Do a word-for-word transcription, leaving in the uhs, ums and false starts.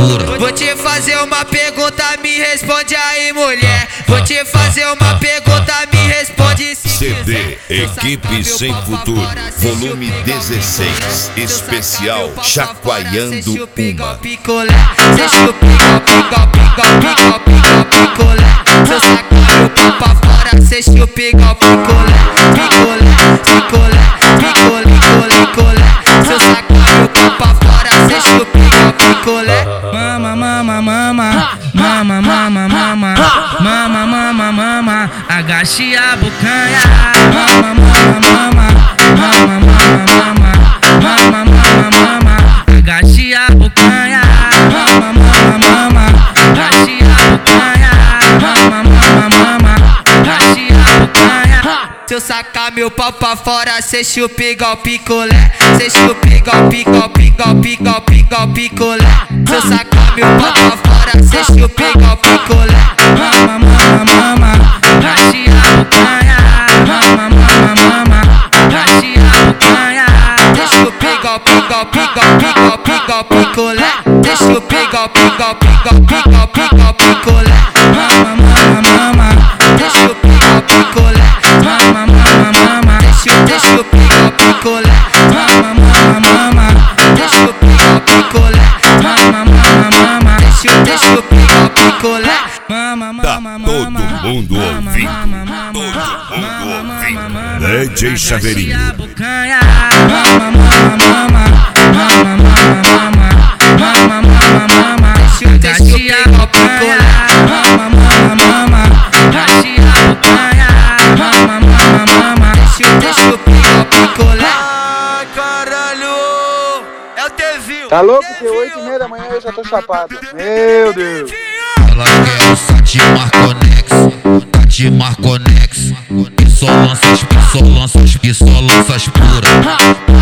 cintura. Vou te fazer uma pergunta, me responde aí, mulher. Vou te fazer uma pergunta, me responde se C D quiser. Equipe Sem Futuro, volume dezesseis, especial Chacoalhando Uma. Picolé, cê chupiga, pica, pica, pica, pica, picolé. Seu sacar meu pau pra fora, cê chupiga, picolé, picolé, picolé, picolé, picolé, picolé. Seu sacar meu pau pra fora, cê chupiga, picolé. Mama, mama, mama, mama, mama, mama, mama, mama, mama, agache a bucanha. Mama, mama, mama, mama, mama, mama, mama, mama, agache a bucanha. Mama, mama, mama, agache a bucanha. Mama, mama, mama, agache a bucanha. Se eu sacar meu pau pra fora, cê chupa igual picolé. Cê chupa igual pica, pica, pica, pica, picolé. Se eu sacar meu pau pra fora, cê chupa igual picolé. Mama, mama, mama, agache a bucanha. Mama, mama, mama, agache a bucanha. Deixa eu pegar, pica, pica, pica, pica, picolé. Deixa eu pegar, pica, pica, pica, pica, picolé. Mama, mama, mama, deixa eu pegar, picolé. Mama, mama, mama, deixa eu, deixa eu pegar, picolé. Mama, mama, mama, deixa eu pegar, picolé. Mama, mama, mama, deixa eu, deixa eu pegar, picolé. Mama, Tá mama, todo mama, mundo mama, ouvindo, mama, todo mama, mundo mama, ouvindo. mama, D J agache Chaveirinho. a bucanha. Mama, mama, mama, mama, mama, mama, mama, mama, agache a bucanha. Mama, mama, mama, agache a bucanha. Mama, mama, mama, Deixa eu, deixa eu pegar, picolé. Ai, caralho! É o Tevil! Tá louco que oito e meia da manhã eu já tô chapado. Meu Deus. Ela quer o Sati Marconex, Sati Marconex, que só lança, que só lança, que só lança as pura.